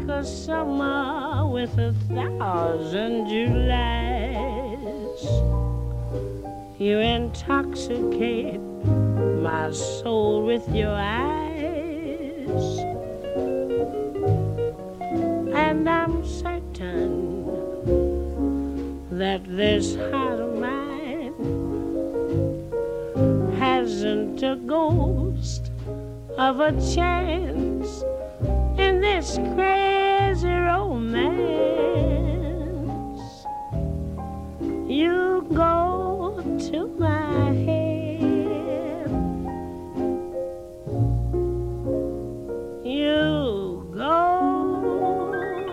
a summer with 1,000 Julys. You intoxicate my soul with your eyes, and I'm certain that this heart of mine hasn't a ghost of a chance in this crazy romance. You go to my head, you go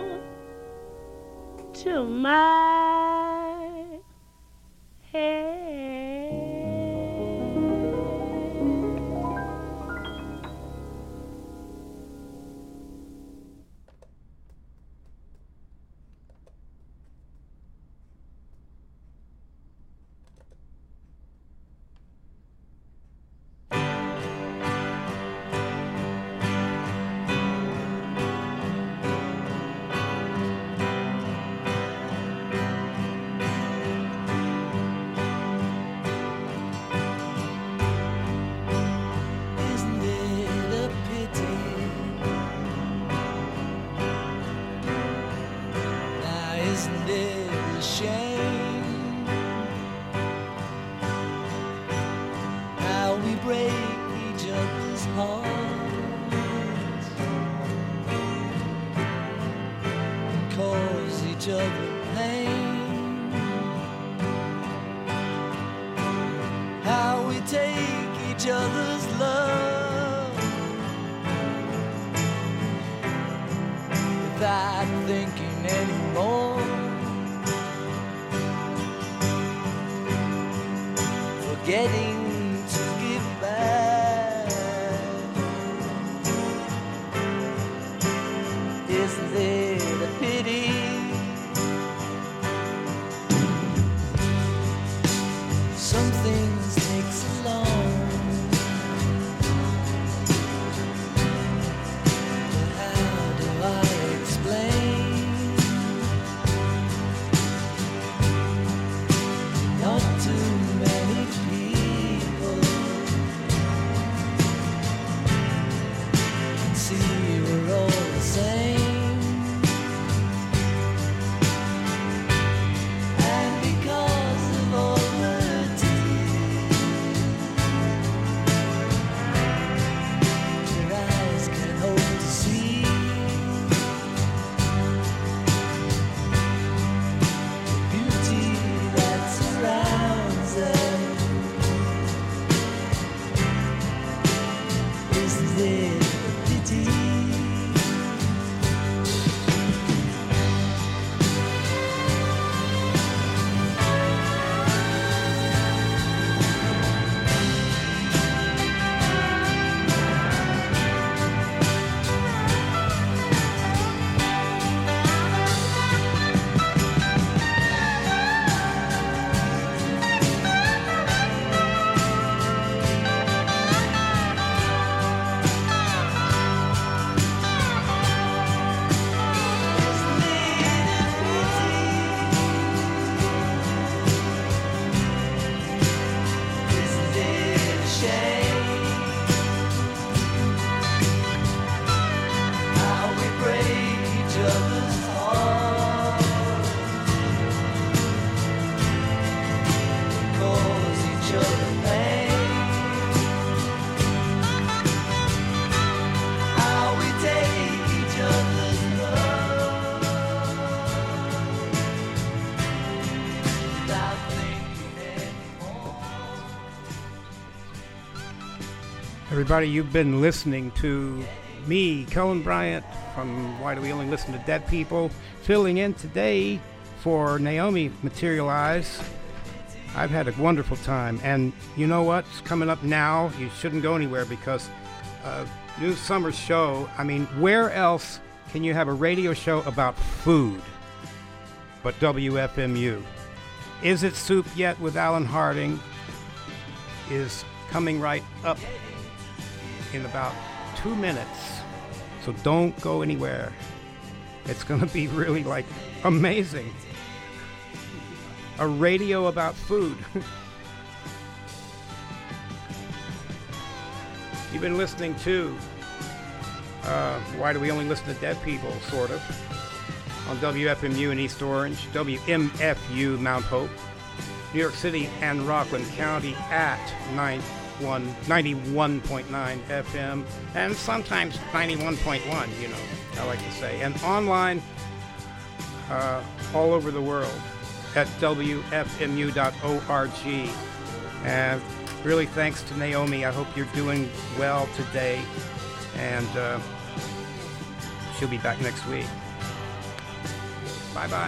to my head. Everybody, you've been listening to me, Cullen Bryant, from Why Do We Only Listen to Dead People, filling in today for Naomi Materialize. I've had a wonderful time, and you know what's coming up now? You shouldn't go anywhere because new summer show. I mean, where else can you have a radio show about food but WFMU? Is It Soup Yet with Alan Harding is coming right up in about 2 minutes, so don't go anywhere. It's going to be really like amazing. A radio about food. You've been listening to Why Do We Only Listen to Dead People, sort of, on WFMU in East Orange, WMFU Mount Hope, New York City and Rockland County at 91.9 FM, and sometimes 91.1, you know, I like to say, and online all over the world at WFMU.org. And really thanks to Naomi. I hope you're doing well today, and she'll be back next week. Bye-bye.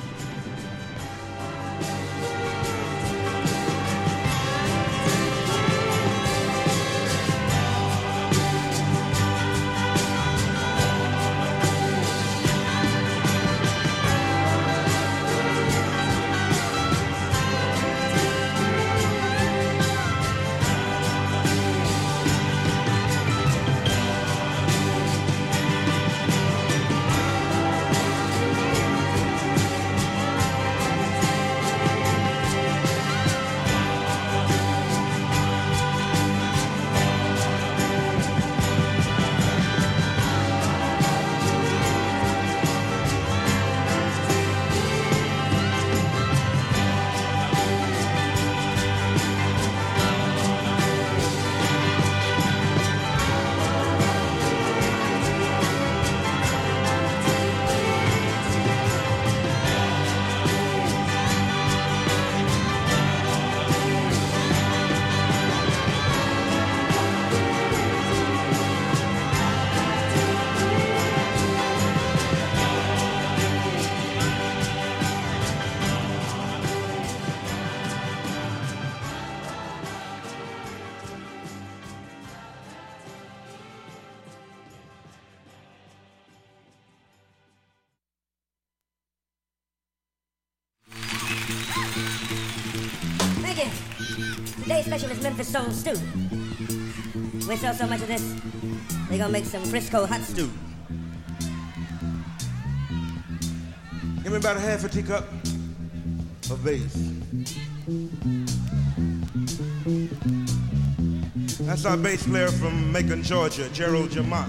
Today's special is Memphis Soul Stew. We sell so much of this, they're gonna make some Frisco hot stew. Give me about a half a teacup of bass. That's our bass player from Macon, Georgia, Gerald Jamont.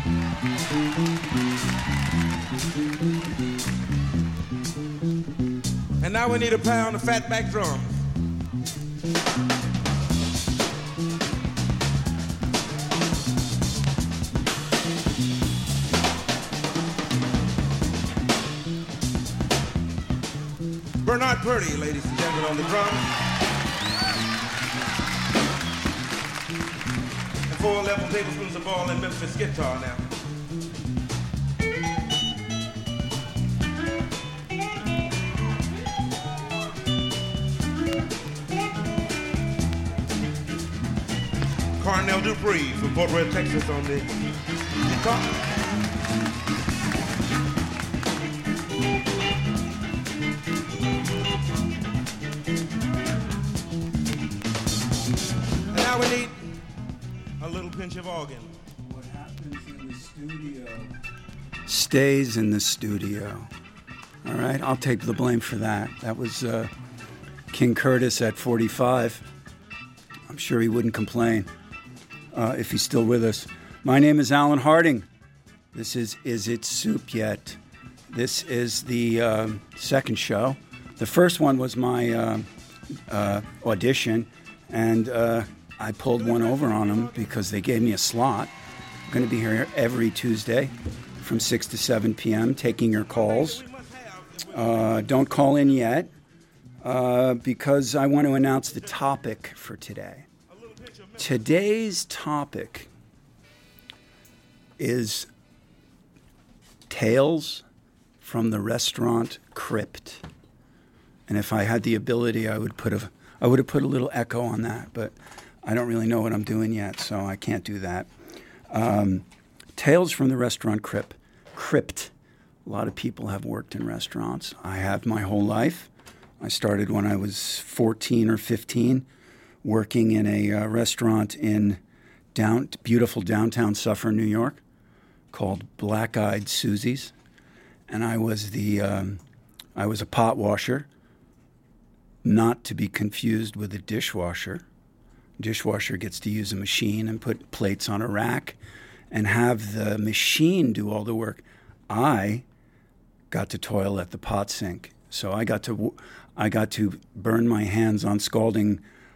And now we need a pound of fatback drums. Bernard Purdy, ladies and gentlemen, on the drums. And 4 level tablespoons of ball and Memphis guitar now. Carnell Dupree from Fort Worth, Texas on the guitar. And now we need a little pinch of organ. What happens in the studio stays in the studio. All right, I'll take the blame for that. That was King Curtis at 45. I'm sure he wouldn't complain. If he's still with us. My name is Alan Harding. This is It Soup Yet? This is the second show. The first one was my audition, and I pulled one over on them because they gave me a slot. I'm going to be here every Tuesday from 6 to 7 p.m. taking your calls. Don't call in yet because I want to announce the topic for today. Today's topic is Tales from the Restaurant Crypt. And if I had the ability, I would have put a little echo on that, but I don't really know what I'm doing yet, so I can't do that. Tales from the Restaurant Crypt. A lot of people have worked in restaurants. I have my whole life. I started when I was 14 or 15. Working in a restaurant in beautiful downtown Suffern, New York, called Black Eyed Susie's. and I was a pot washer, not to be confused with a dishwasher. Dishwasher gets to use a machine and put plates on a rack and have the machine do all the work. I got to toil at the pot sink. So I got to burn my hands on scalding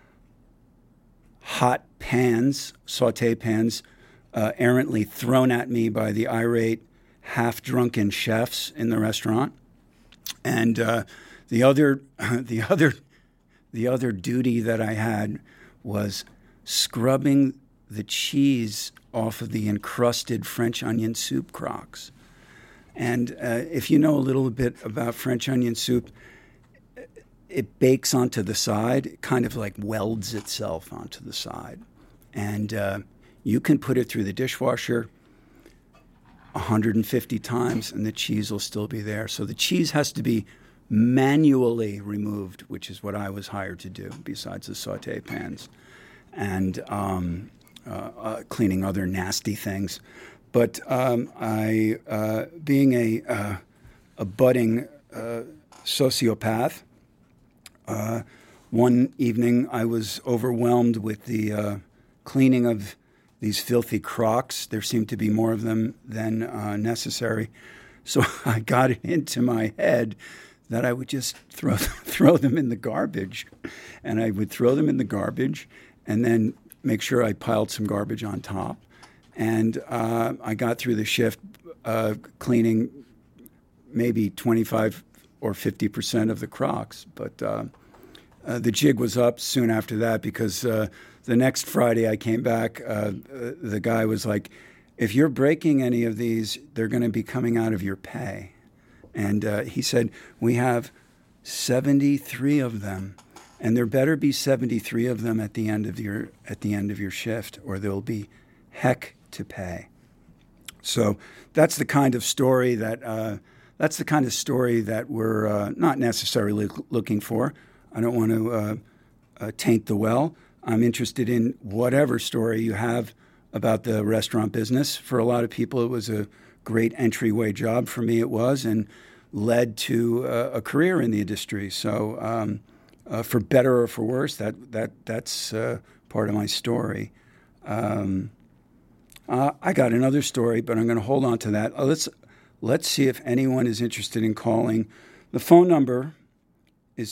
hot pans, saute pans, errantly thrown at me by the irate, half-drunken chefs in the restaurant. And the other duty that I had was scrubbing the cheese off of the encrusted French onion soup crocks. And if you know a little bit about French onion soup, it bakes onto the side, it kind of like welds itself onto the side. And you can put it through the dishwasher 150 times and the cheese will still be there. So the cheese has to be manually removed, which is what I was hired to do, besides the saute pans and cleaning other nasty things. But I, being a budding sociopath, one evening I was overwhelmed with the cleaning of these filthy crocks. There seemed to be more of them than necessary. So I got it into my head that I would just throw them in the garbage. And I would throw them in the garbage and then make sure I piled some garbage on top. And I got through the shift cleaning maybe 25 or 50% of the crocs. But the jig was up soon after that because the next Friday I came back, the guy was like, if you're breaking any of these, they're going to be coming out of your pay. And he said, we have 73 of them, and there better be 73 of them at the end of your shift, or there'll be heck to pay. So that's the kind of story that we're not necessarily looking for. I don't want to taint the well. I'm interested in whatever story you have about the restaurant business. For a lot of people, it was a great entryway job. For me, it was, and led to a career in the industry. So for better or for worse, that's part of my story. I got another story, but I'm going to hold on to that. Let's see if anyone is interested in calling. The phone number is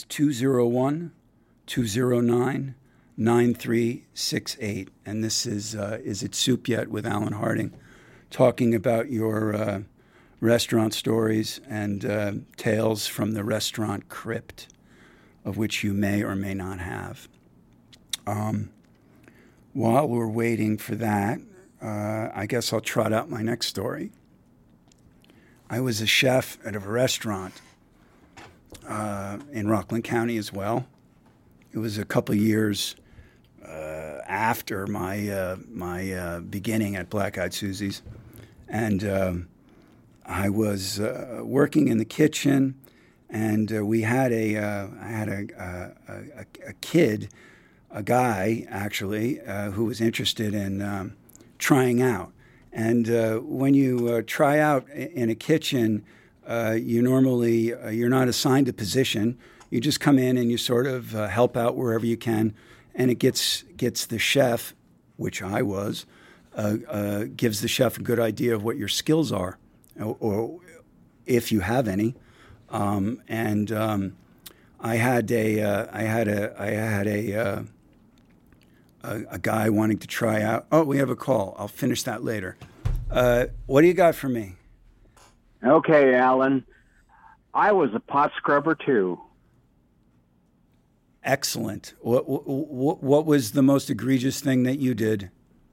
201-209-9368. And this is It Soup Yet with Alan Harding, talking about your restaurant stories and tales from the restaurant crypt, of which you may or may not have. While we're waiting for that, I guess I'll trot out my next story. I was a chef at a restaurant in Rockland County as well. It was a couple of years after my beginning at Black Eyed Susie's, and I was working in the kitchen, and we had a kid, a guy actually, who was interested in trying out. And when you try out in a kitchen, you normally you're not assigned a position. You just come in and you sort of help out wherever you can, and it gets the chef, which I was, gives the chef a good idea of what your skills are, or if you have any. I had a guy wanting to try out. Oh, we have a call. I'll finish that later. What do you got for me? Okay, Alan. I was a pot scrubber too. Excellent. What was the most egregious thing that you did?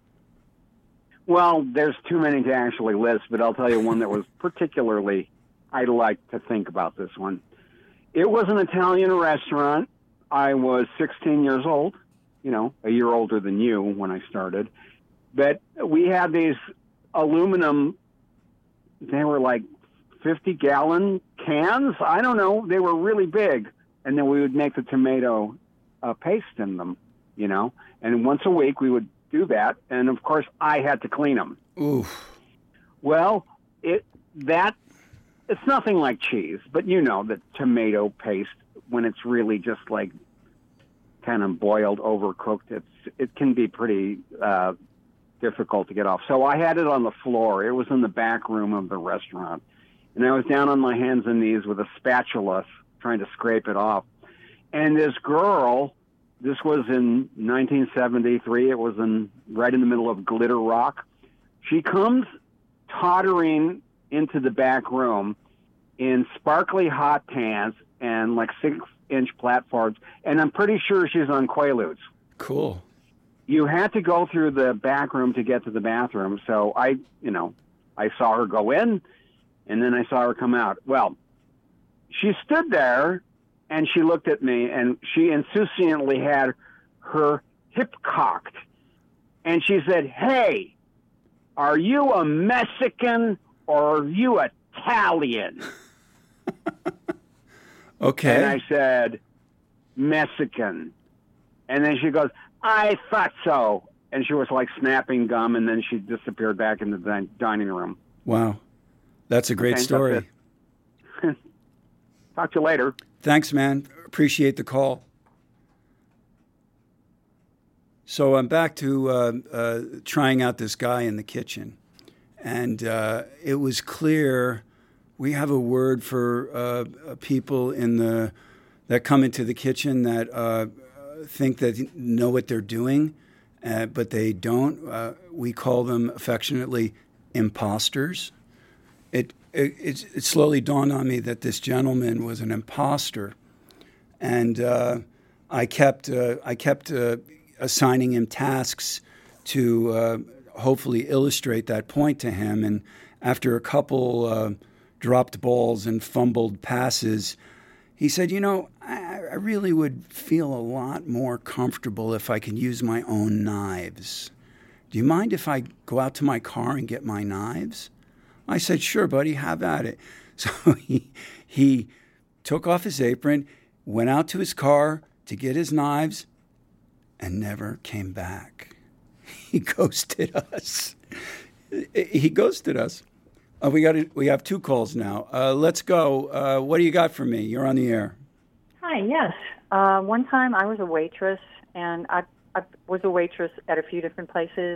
Well, there's too many to actually list, but I'll tell you one that was particularly, I like to think about this one. It was an Italian restaurant. I was 16 years old, a year older than you when I started. But we had these aluminum, they were like 50-gallon cans. I don't know. They were really big. And then we would make the tomato paste in them, And once a week we would do that. And, of course, I had to clean them. Oof. Well, it's nothing like cheese, but you know that tomato paste, when it's really just like kind of boiled, overcooked, it can be pretty difficult to get off. So I had it on the floor. It was in the back room of the restaurant. And I was down on my hands and knees with a spatula trying to scrape it off. And this girl, this was in 1973, it was right in the middle of Glitter Rock. She comes tottering into the back room in sparkly hot pants and like 6-inch platforms, and I'm pretty sure she's on Quaaludes. Cool. You had to go through the back room to get to the bathroom, so I saw her go in, and then I saw her come out. Well, she stood there, and she looked at me, and she insouciantly had her hip cocked, and she said, "Hey, are you a Mexican or are you Italian?" Okay. And I said, "Mexican." And then she goes, "I thought so." And she was like snapping gum, and then she disappeared back in the dining room. Wow. That's a great story. Talk to you later. Thanks, man. Appreciate the call. So I'm back to trying out this guy in the kitchen. And it was clear we have a word for people that come into the kitchen that think that know what they're doing, but they don't. We call them affectionately imposters. It slowly dawned on me that this gentleman was an imposter, and I kept assigning him tasks to hopefully illustrate that point to him. And after a couple dropped balls and fumbled passes, he said, "You know, I really would feel a lot more comfortable if I could use my own knives. Do you mind if I go out to my car and get my knives?" I said, "Sure, buddy, have at it." So he took off his apron, went out to his car to get his knives, and never came back. He ghosted us. He ghosted us. We have 2 calls now. Let's go. What do you got for me? You're on the air. Hi, yes. One time I was a waitress, and I was a waitress at a few different places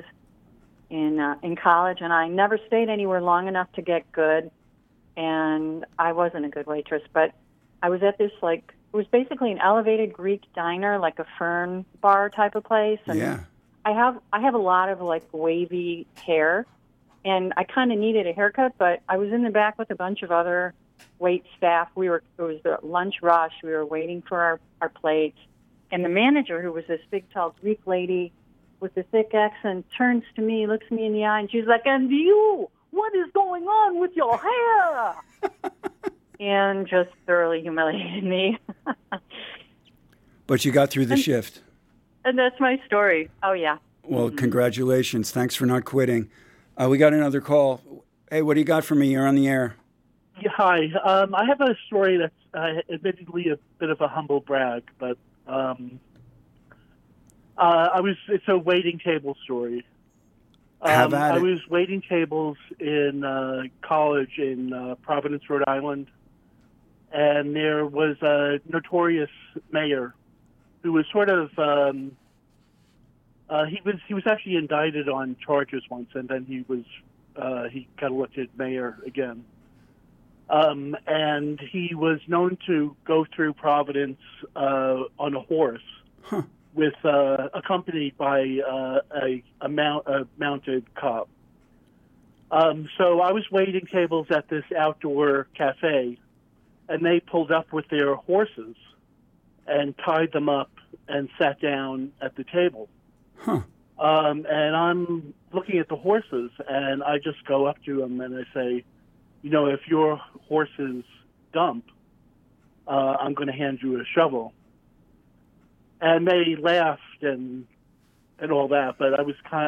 in college, and I never stayed anywhere long enough to get good, and I wasn't a good waitress, but I was at this, it was basically an elevated Greek diner, like a fern bar type of place, and Yeah. I have a lot of, wavy hair, and I kind of needed a haircut, but I was in the back with a bunch of other wait staff. It was the lunch rush. We were waiting for our plates, and the manager, who was this big, tall Greek lady with the thick accent, turns to me, looks me in the eye, and she's like, "And you, what is going on with your hair?" And just thoroughly humiliated me. But you got through the shift. And that's my story. Oh, yeah. Well, congratulations. Thanks for not quitting. We got another call. Hey, what do you got for me? You're on the air. Yeah, hi. I have a story that's admittedly a bit of a humble brag, but it's a waiting table story. Have at I it. was waiting tables in college in Providence, Rhode Island, and there was a notorious mayor who was sort of he was actually indicted on charges once, and then he got elected mayor again. And he was known to go through Providence on a horse, with accompanied by a mounted cop. So I was waiting tables at this outdoor cafe, and they pulled up with their horses and tied them up and sat down at the table. And I'm looking at the horses, and I just go up to them and I say, "You know, if your horses dump, I'm going to hand you a shovel." And they laughed and all that, but I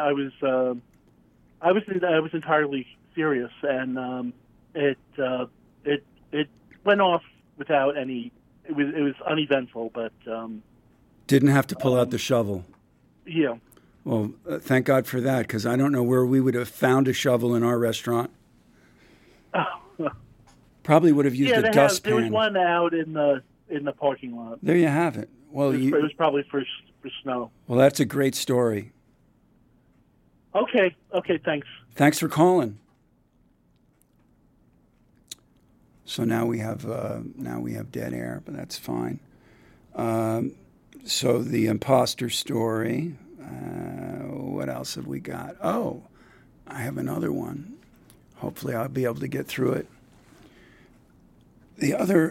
was entirely serious, and it went off without any. It was uneventful, but didn't have to pull out the shovel. Yeah. Well, thank God for that, because I don't know where we would have found a shovel in our restaurant. Probably would have used a there dustpan. was one out in the parking lot. There you have it. Well, It was probably for snow. Well, that's a great story. Okay, thanks. Thanks for calling. So now we have dead air, but that's fine. So the imposter story. What else have we got? Oh, I have another one. Hopefully, I'll be able to get through it. The other,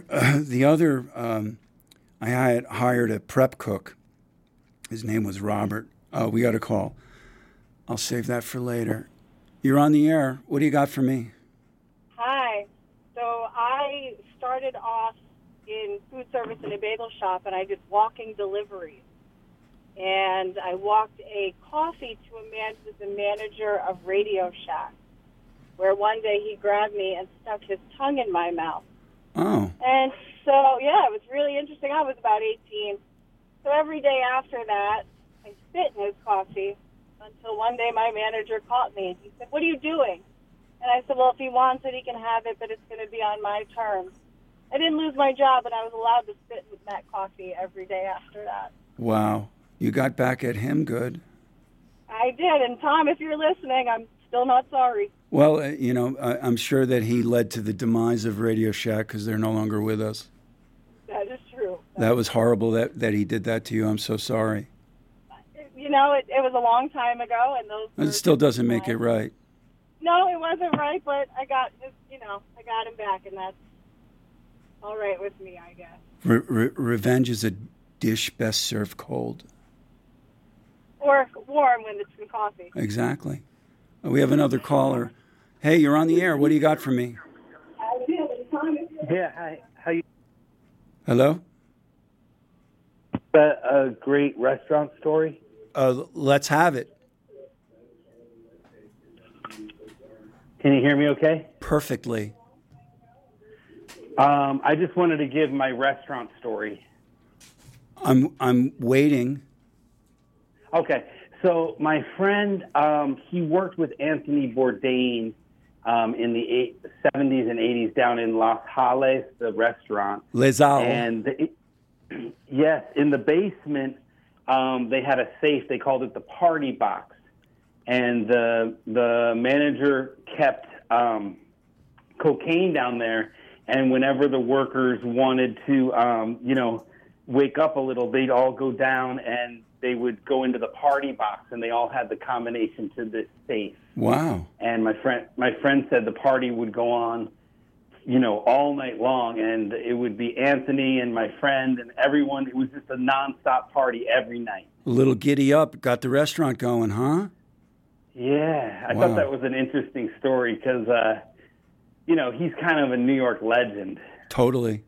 I had hired a prep cook. His name was Robert. Oh, we got a call. I'll save that for later. You're on the air. What do you got for me? Hi. So I started off in food service in a bagel shop, and I did walking deliveries. And I walked a coffee to a man who was the manager of Radio Shack, where one day he grabbed me and stuck his tongue in my mouth. Oh. And so, yeah, it was really interesting. I was about 18. So every day after that, I spit in his coffee until one day my manager caught me. He said, "What are you doing?" And I said, "Well, if he wants it, he can have it, but it's going to be on my terms." I didn't lose my job, but I was allowed to spit in that coffee every day after that. Wow. You got back at him good. I did. And, Tom, if you're listening, I'm still not sorry. Well, I'm sure that he led to the demise of Radio Shack because they're no longer with us. That is true. That was horrible that he did that to you. I'm so sorry. You know, it was a long time ago, and those. It still doesn't make it right. No, it wasn't right, but I got him back, and that's all right with me, I guess. Revenge is a dish best served cold. Or warm when it's in coffee. Exactly. We have another caller. Hey, you're on the air. What do you got for me? Yeah, hi. How you? Hello? A great restaurant story? Let's have it. Can you hear me okay? Perfectly. I just wanted to give my restaurant story. I'm waiting. Okay. So my friend, he worked with Anthony Bourdain in the 70s and 80s down in Los Halles, the restaurant. Les Halles. And yes, in the basement, they had a safe. They called it the party box. And the manager kept cocaine down there. And whenever the workers wanted to, wake up a little, they'd all go down and they would go into the party box, and they all had the combination to this safe. Wow. And my friend said the party would go on, all night long, and it would be Anthony and my friend and everyone. It was just a nonstop party every night. A little giddy up, got the restaurant going, huh? Yeah, I Wow. thought that was an interesting story because, he's kind of a New York legend. Totally.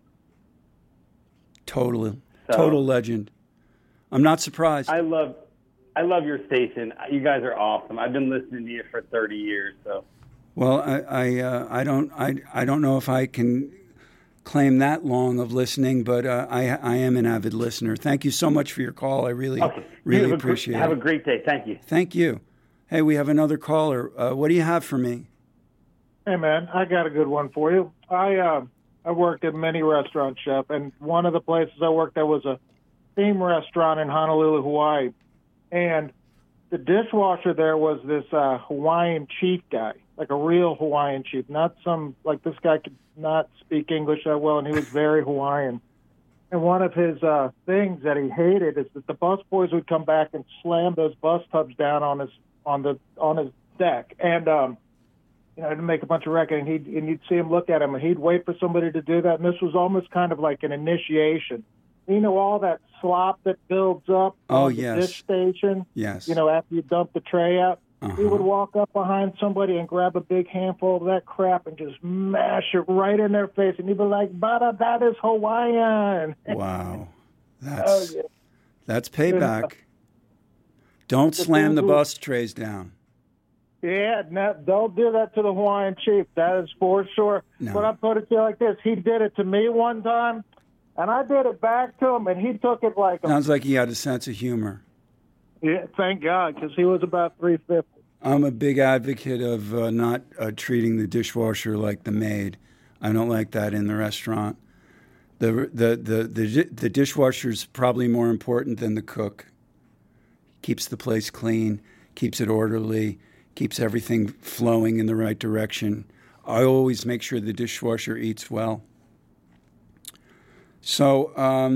So, Total legend. I'm not surprised. I love your station. You guys are awesome. I've been listening to you for 30 years. So. Well, I don't know if I can claim that long of listening, but I am an avid listener. Thank you so much for your call. I really appreciate it. Have a great day. Thank you. Thank you. Hey, we have another caller. What do you have for me? Hey, man, I got a good one for you. I worked at many restaurants, Chef, and one of the places I worked at was a theme restaurant in Honolulu, Hawaii. And the dishwasher there was this Hawaiian chief guy, like a real Hawaiian chief, not this guy could not speak English that well, and he was very Hawaiian. And one of his things that he hated is that the busboys would come back and slam those bus tubs down on his deck. And to make a bunch of racket, and you'd see him look at him, and he'd wait for somebody to do that. And this was almost kind of like an initiation. All that slop that builds up on the dish station. Yes. After you dump the tray out, Uh-huh. he would walk up behind somebody and grab a big handful of that crap and just mash it right in their face, and he'd be like, "But that is Hawaiian." Wow, yeah. That's payback. Don't slam the bus trays down. Yeah, no, don't do that to the Hawaiian chief. That is for sure. No. But I put it to you like this. He did it to me one time, and I did it back to him, and he took it like Sounds like he had a sense of humor. Yeah, thank God, because he was about 350. I'm a big advocate of not treating the dishwasher like the maid. I don't like that in the restaurant. The dishwasher's probably more important than the cook. Keeps the place clean, keeps it orderly, keeps everything flowing in the right direction. I always make sure the dishwasher eats well. So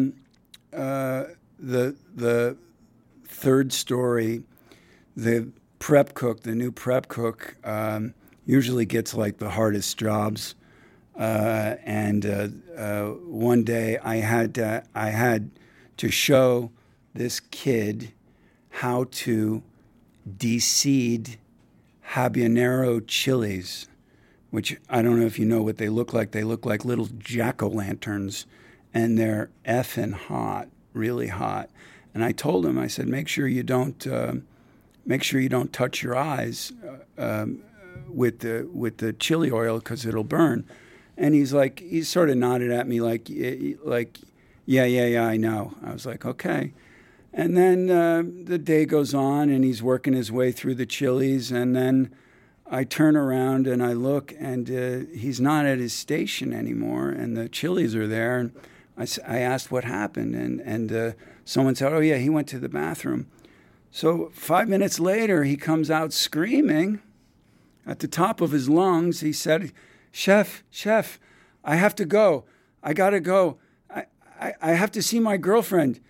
the third story, the prep cook, the new prep cook, usually gets like the hardest jobs. And one day I had to show this kid how to de-seed habanero chilies, which I don't know if you know what they look like. They look like little jack-o'-lanterns, and they're effing hot, really hot. And I told him, I said, make sure you don't touch your eyes with the chili oil because it'll burn. And he sort of nodded at me like, yeah, I know. I was like, okay. And then the day goes on, and he's working his way through the chilies, and then I turn around and I look, and he's not at his station anymore, and the chilies are there. And I asked what happened, and someone said, oh, yeah, he went to the bathroom. So 5 minutes later, he comes out screaming at the top of his lungs. He said, Chef, I have to go. I got to go. I have to see my girlfriend.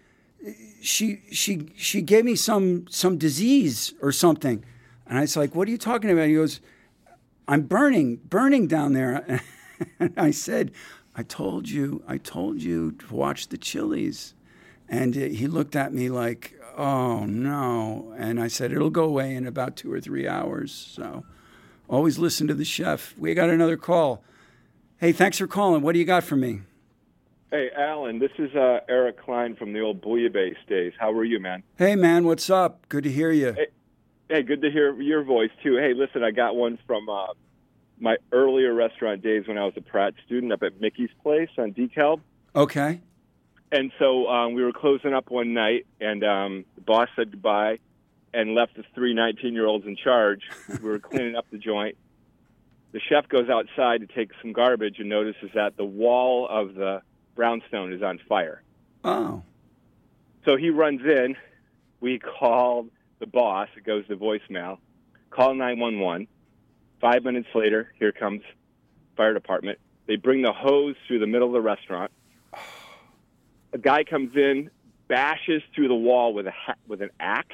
She gave me some disease or something. And I was like, what are you talking about? He goes, I'm burning down there. And I said, I told you to watch the chilies. And he looked at me like, oh, no. And I said, it'll go away in about 2 or 3 hours. So always listen to the chef. We got another call. Hey, thanks for calling. What do you got for me? Hey, Alan, this is Eric Klein from the old Bouillabaisse days. How are you, man? Hey, man, what's up? Good to hear you. Hey, good to hear your voice, too. Hey, listen, I got one from my earlier restaurant days when I was a Pratt student up at Mickey's Place on DeKalb. Okay. And so we were closing up one night, and the boss said goodbye and left the 3 19-year-olds in charge. We were cleaning up the joint. The chef goes outside to take some garbage and notices that the wall of the brownstone is on fire. Oh. So he runs in. We call the boss. It goes to voicemail. Call 911. 5 minutes later, here comes fire department. They bring the hose through the middle of the restaurant. A guy comes in, bashes through the wall with an axe.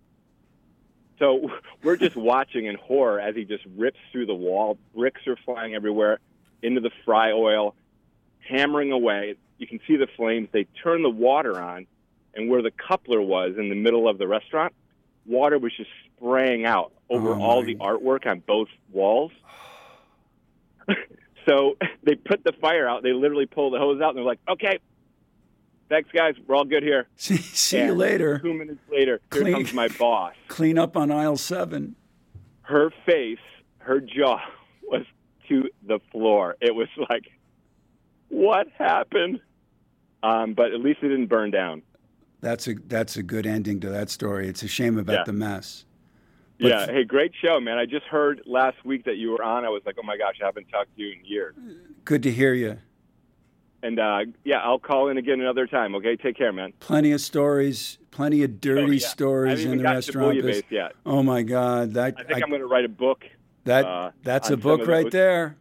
So we're just watching in horror as he just rips through the wall. Bricks are flying everywhere into the fry oil, hammering away. You can see the flames. They turn the water on, and where the coupler was in the middle of the restaurant, water was just spraying out over all the artwork on both walls. So they put the fire out. They literally pulled the hose out, and they're like, okay, thanks, guys. We're all good here. See you later. 2 minutes later, here comes my boss. Clean up on aisle 7. Her face, her jaw was to the floor. It was like, what happened? But at least it didn't burn down. That's a good ending to that story. It's a shame about the mess. But hey, great show, man. I just heard last week that you were on. I was like, oh, my gosh, I haven't talked to you in years. Good to hear you. And, I'll call in again another time, okay? Take care, man. Plenty of stories, plenty of dirty stories in the restaurant. Yet. Oh, my God. I think I'm going to write a book. That's a book right there.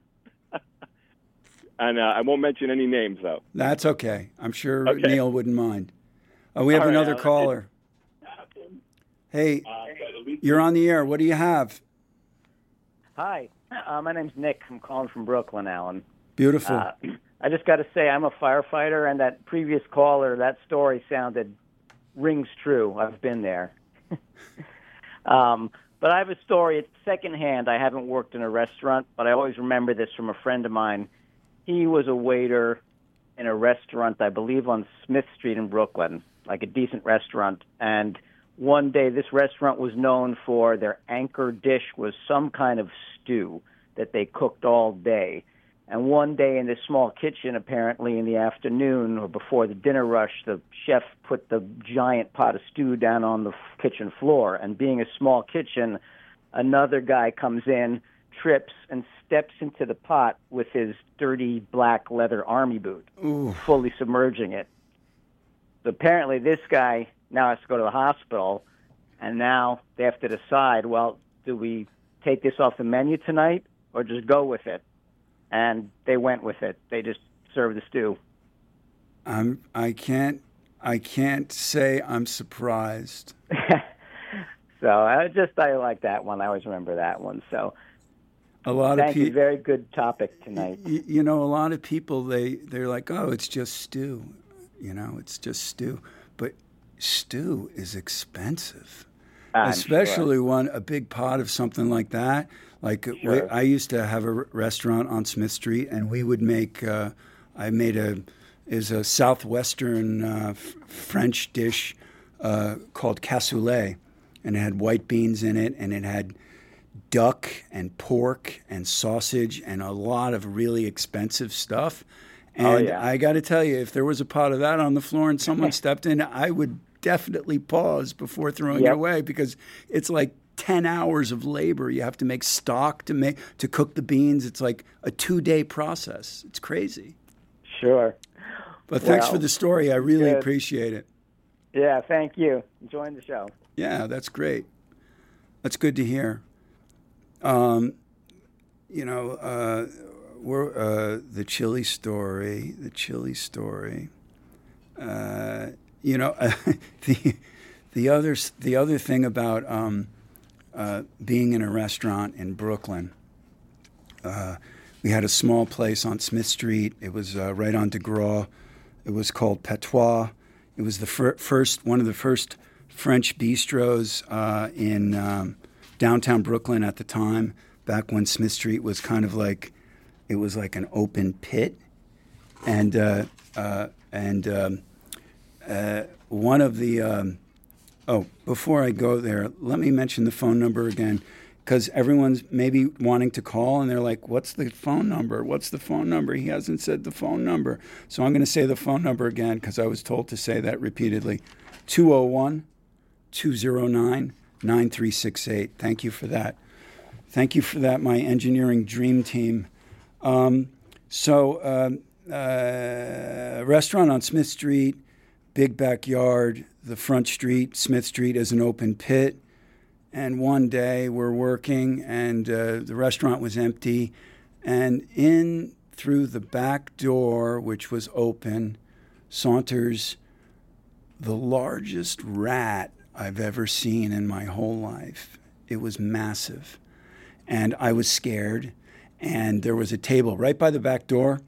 And I won't mention any names, though. That's okay. I'm sure Neil wouldn't mind. We have another caller. Hey, you're on the air. What do you have? Hi. My name's Nick. I'm calling from Brooklyn, Alan. Beautiful. I just got to say, I'm a firefighter, and that previous caller, that story rings true. I've been there. But I have a story. It's secondhand. I haven't worked in a restaurant, but I always remember this from a friend of mine. He was a waiter in a restaurant, I believe, on Smith Street in Brooklyn, like a decent restaurant. And one day, this restaurant was known for their anchor dish was some kind of stew that they cooked all day. And one day in this small kitchen, apparently in the afternoon or before the dinner rush, the chef put the giant pot of stew down on the kitchen floor. And being a small kitchen, another guy comes in, trips and steps into the pot with his dirty black leather army boot, fully submerging it. So apparently this guy now has to go to the hospital, and now they have to decide, well, do we take this off the menu tonight or just go with it? And they went with it. They just served the stew. I can't say I'm surprised. So I like that one. I always remember that one. So a lot thank of people. You. Very good topic tonight. You know, a lot of people they're like, oh, it's just stew. You know, it's just stew. But stew is expensive, especially a big pot of something like that. Like I used to have a restaurant on Smith Street, and we would make. I made a southwestern French dish called cassoulet, and it had white beans in it, and it had duck and pork and sausage and a lot of really expensive stuff. And I got to tell you, if there was a pot of that on the floor and someone stepped in, I would definitely pause before throwing it away, because it's like 10 hours of labor. You have to make stock to cook the beans. It's like a 2-day process. It's crazy. Sure. But thanks for the story. I really appreciate it. Yeah, thank you. Enjoying the show. Yeah, that's great. That's good to hear. We're the chili story. The other thing about being in a restaurant in Brooklyn. We had a small place on Smith Street. It was right on DeGraw. It was called Patois. It was one of the first French bistros in downtown Brooklyn at the time, back when Smith Street was kind of like, it was like an open pit. And one of the, before I go there, let me mention the phone number again, because everyone's maybe wanting to call and they're like, what's the phone number? What's the phone number? He hasn't said the phone number. So I'm going to say the phone number again, because I was told to say that repeatedly. 201-209-9368. Thank you for that. Thank you for that, my engineering dream team. Restaurant on Smith Street, big backyard. The front street, Smith Street, is an open pit. And one day we're working, and the restaurant was empty. And in through the back door, which was open, saunters the largest rat I've ever seen in my whole life. It was massive. And I was scared. And there was a table right by the back door.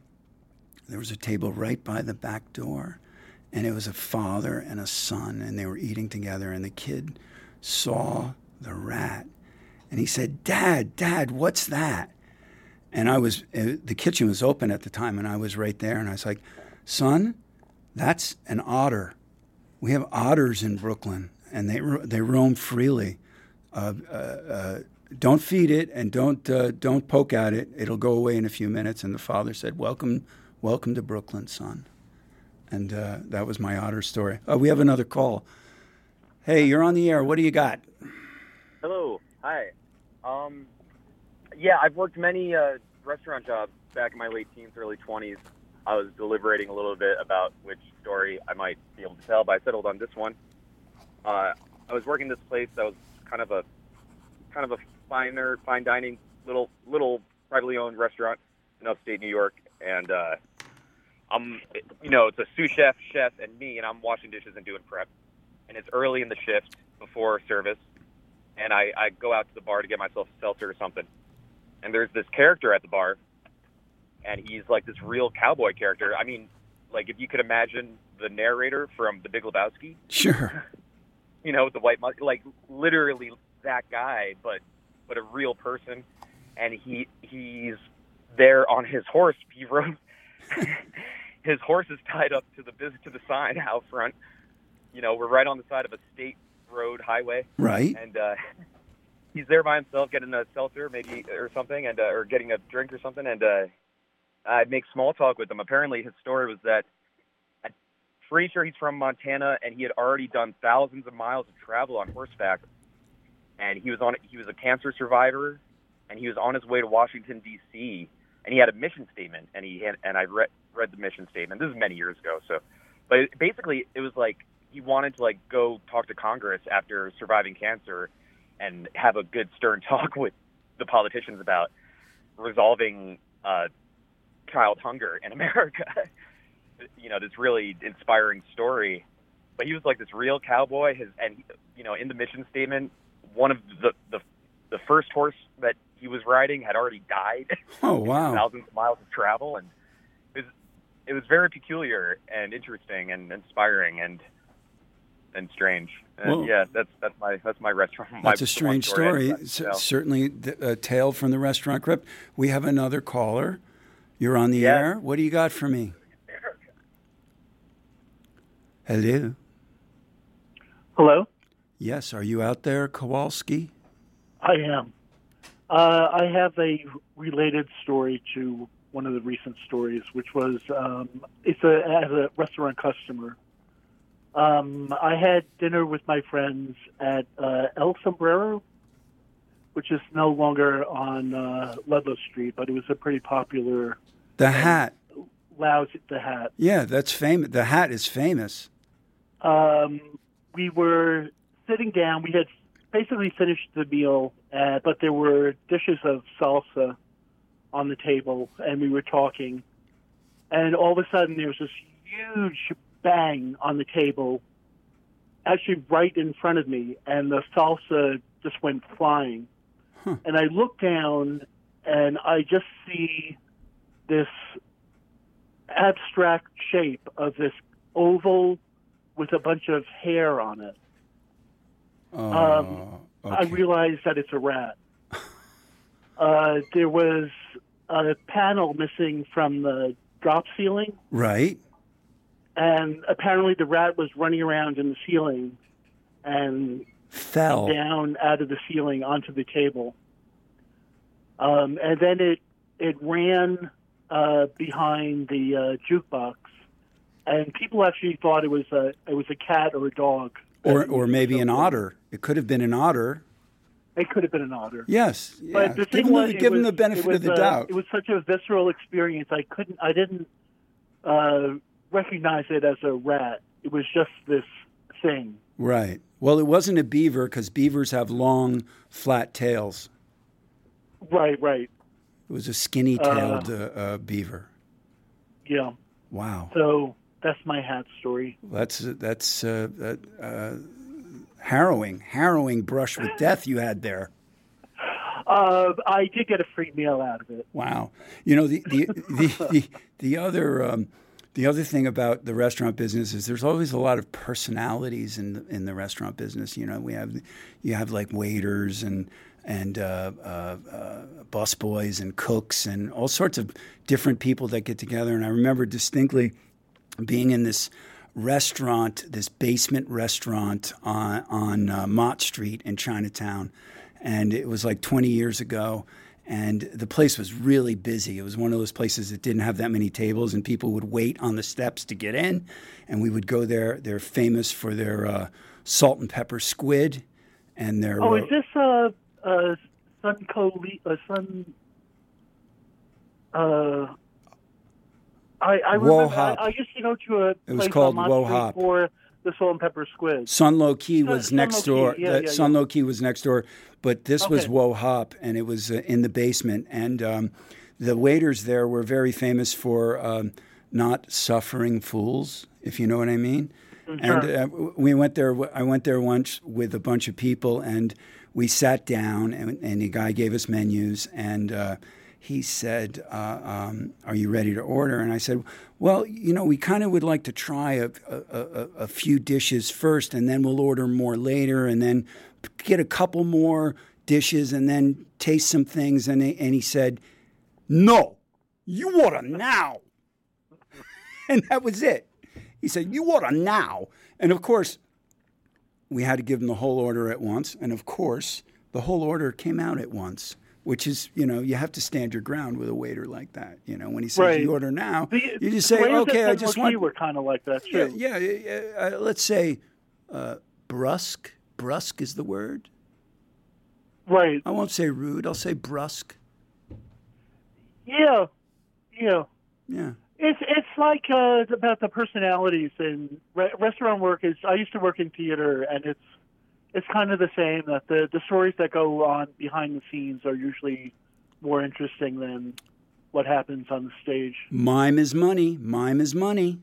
And it was a father and a son, and they were eating together. And the kid saw the rat. And he said, Dad, what's that? And the kitchen was open at the time, and I was right there. And I was like, son, that's an otter. We have otters in Brooklyn, and they roam freely. Don't feed it, and don't poke at it. It'll go away in a few minutes. And the father said, welcome to Brooklyn, son. And that was my otter story. Oh, we have another call. Hey, you're on the air. What do you got? Hello. Hi. I've worked many restaurant jobs back in my late teens, early 20s. I was deliberating a little bit about which story I might be able to tell, but I settled on this one. I was working this place that was kind of a fine dining, little privately owned restaurant in upstate New York, and it's a sous chef, and me, and I'm washing dishes and doing prep, and it's early in the shift before service, and I go out to the bar to get myself a seltzer or something, and there's this character at the bar, and he's like this real cowboy character. I mean, like if you could imagine the narrator from The Big Lebowski. Sure. With the white mustache, like literally that guy, but a real person, and he's there on his horse. He rode. His horse is tied up to the sign out front. We're right on the side of a state road highway. Right. And he's there by himself, getting a seltzer maybe or something, and or getting a drink or something. And I make small talk with him. Apparently, his story was that I'm pretty sure he's from Montana, and he had already done thousands of miles of travel on horseback. And he was a cancer survivor, and he was on his way to Washington, D.C., and he had a mission statement, and I read the mission statement. This is many years ago, but basically it was like he wanted to like go talk to Congress after surviving cancer and have a good stern talk with the politicians about resolving child hunger in America. This really inspiring story. But he was like this real cowboy. In the mission statement, one of the first horse that he was riding had already died. Oh, wow. Thousands of miles of travel, and it was very peculiar and interesting and inspiring and strange. And Well, yeah, that's my restaurant. That's a strange story. Certainly a tale from the restaurant crypt. We have another caller. You're on the air. What do you got for me? Hello. Hello? Yes, are you out there, Kowalski? I am. I have a related story to one of the recent stories, which was as a restaurant customer. I had dinner with my friends at El Sombrero, which is no longer on Ludlow Street, but it was a pretty popular. The Hat. The Hat. Yeah, that's famous. The Hat is famous. We were sitting down. We had basically finished the meal, but there were dishes of salsa on the table, and we were talking. And all of a sudden, there was this huge bang on the table, actually right in front of me, and the salsa just went flying. And I look down, and I just see this abstract shape of this oval with a bunch of hair on it. I realized that it's a rat. There was a panel missing from the drop ceiling. Right. And apparently the rat was running around in the ceiling and fell down out of the ceiling onto the table. And then it ran behind the jukebox, and people actually thought it was a cat or a dog. Or maybe an otter. It could have been an otter. It could have been an otter. Yes. Yeah. But the Give him the benefit of the doubt. It was such a visceral experience. I didn't recognize it as a rat. It was just this thing. Right. Well, it wasn't a beaver because beavers have long, flat tails. Right. It was a skinny-tailed beaver. Yeah. Wow. So that's my hat story. That's harrowing brush with death you had there. I did get a free meal out of it. Wow. You know, the other thing about the restaurant business is there's always a lot of personalities in the restaurant business. You know, you have like waiters and busboys and cooks and all sorts of different people that get together. And I remember distinctly being in this restaurant, this basement restaurant on Mott Street in Chinatown. And it was like 20 years ago. And the place was really busy. It was one of those places that didn't have that many tables, and people would wait on the steps to get in. And we would go there. They're famous for their salt and pepper squid. And their is this Sun Sun? I remember. I used to go to a place called on Wo Mott Hop. Street for the salt and pepper squid. Sun Lo Key was next door. Sun Lo Yeah. Key was next door, but this was Wo Hop, and it was in the basement. And the waiters there were very famous for not suffering fools, if you know what I mean. Sure. And we went there. I went there once with a bunch of people, and we sat down, and the guy gave us menus, and he said, "Are you ready to order?" And I said, "Well, you know, we kind of would like to try a few dishes first, and then we'll order more later, and then get a couple more dishes, and then taste some things." And he said, "No, you order now." And that was it. He said, "You order now." And of course, we had to give him the whole order at once. And of course, the whole order came out at once. Which is, you know, you have to stand your ground with a waiter like that. You know, when he says you order now, you just say, okay, I just want. Were kind of like that too. Let's say brusque. Brusque is the word. Right. I won't say rude. I'll say brusque. Yeah. Yeah. It's like about the personalities in restaurant work. I used to work in theater, and it's kind of the same. That the stories that go on behind the scenes are usually more interesting than what happens on the stage. Mime is money. Mime is money.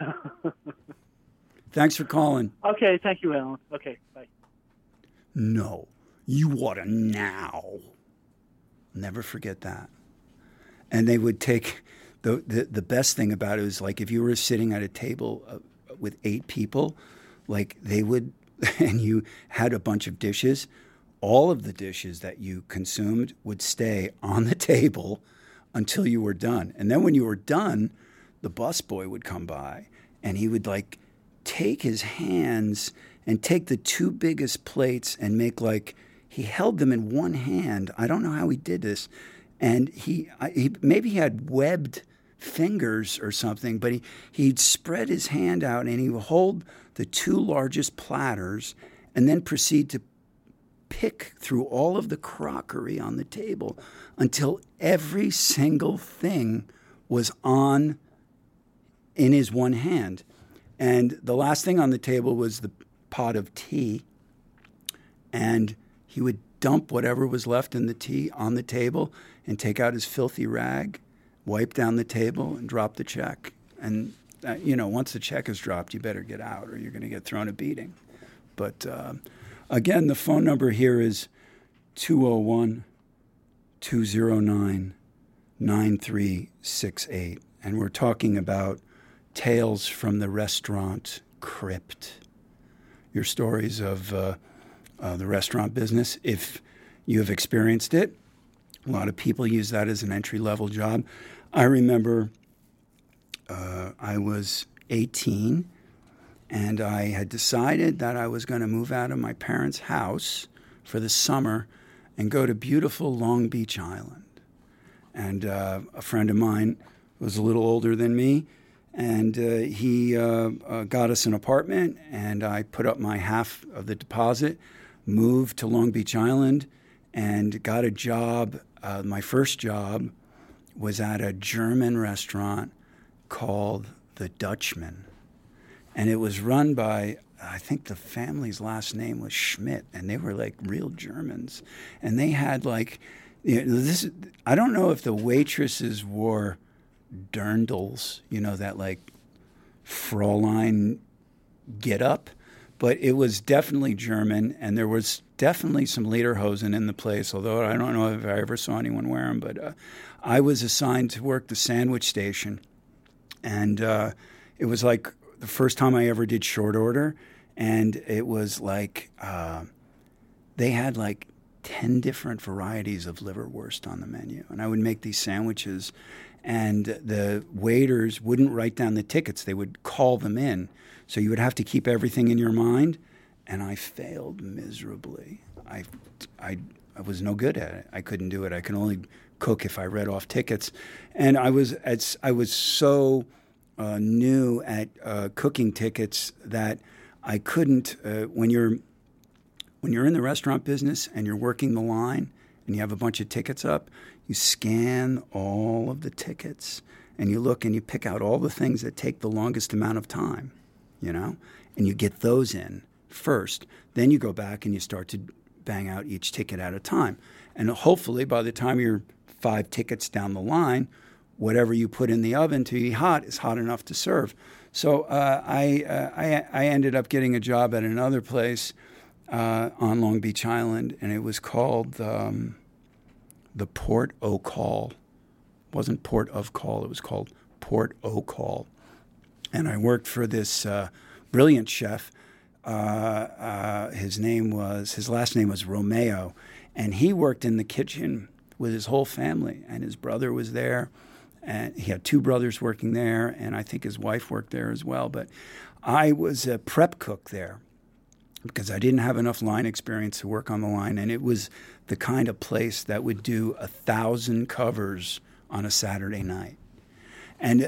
Thanks for calling. Okay, thank you, Alan. Okay, bye. No, you ought to now. Never forget that. And they would take the best thing about it was like if you were sitting at a table with 8 people, like they would, and you had a bunch of dishes, all of the dishes that you consumed would stay on the table until you were done. And then when you were done, the busboy would come by and he would like take his hands and take the 2 biggest plates and make like, he held them in one hand. I don't know how he did this. And he maybe he had webbed fingers or something, but he'd spread his hand out and he would hold the 2 largest platters and then proceed to pick through all of the crockery on the table until every single thing was in his one hand. And the last thing on the table was the pot of tea. And he would dump whatever was left in the tea on the table and take out his filthy rag, wipe down the table, and drop the check. And, once the check is dropped, you better get out or you're going to get thrown a beating. But, again, the phone number here is 201-209-9368. And we're talking about tales from the restaurant crypt. Your stories of the restaurant business, if you have experienced it. A lot of people use that as an entry-level job. I remember I was 18, and I had decided that I was going to move out of my parents' house for the summer and go to beautiful Long Beach Island. And a friend of mine was a little older than me, and he got us an apartment, and I put up my half of the deposit, moved to Long Beach Island, and got a job. My first job was at a German restaurant called The Dutchman. And it was run by, I think the family's last name was Schmidt, and they were like real Germans. And they had like, I don't know if the waitresses wore dirndls, that like Fräulein get up, but it was definitely German, and there was definitely some lederhosen in the place, although I don't know if I ever saw anyone wear them. But I was assigned to work the sandwich station, and it was like the first time I ever did short order, and it was like they had like 10 different varieties of liverwurst on the menu, and I would make these sandwiches, and the waiters wouldn't write down the tickets. They would call them in. So you would have to keep everything in your mind, and I failed miserably. I was no good at it. I couldn't do it. I could only cook if I read off tickets, and I was so new at cooking tickets that I couldn't. When you're in the restaurant business and you're working the line and you have a bunch of tickets up, you scan all of the tickets and you look and you pick out all the things that take the longest amount of time. And you get those in first. Then you go back and you start to bang out each ticket at a time. And hopefully by the time you're 5 tickets down the line, whatever you put in the oven to be hot is hot enough to serve. So I ended up getting a job at another place on Long Beach Island, and it was called the Port O' Call. It wasn't Port of Call. It was called Port O' Call. And I worked for this brilliant chef. His last name was Romeo, and he worked in the kitchen with his whole family, and his brother was there, and he had 2 brothers working there, and I think his wife worked there as well. But I was a prep cook there because I didn't have enough line experience to work on the line, and it was the kind of place that would do 1,000 covers on a Saturday night. And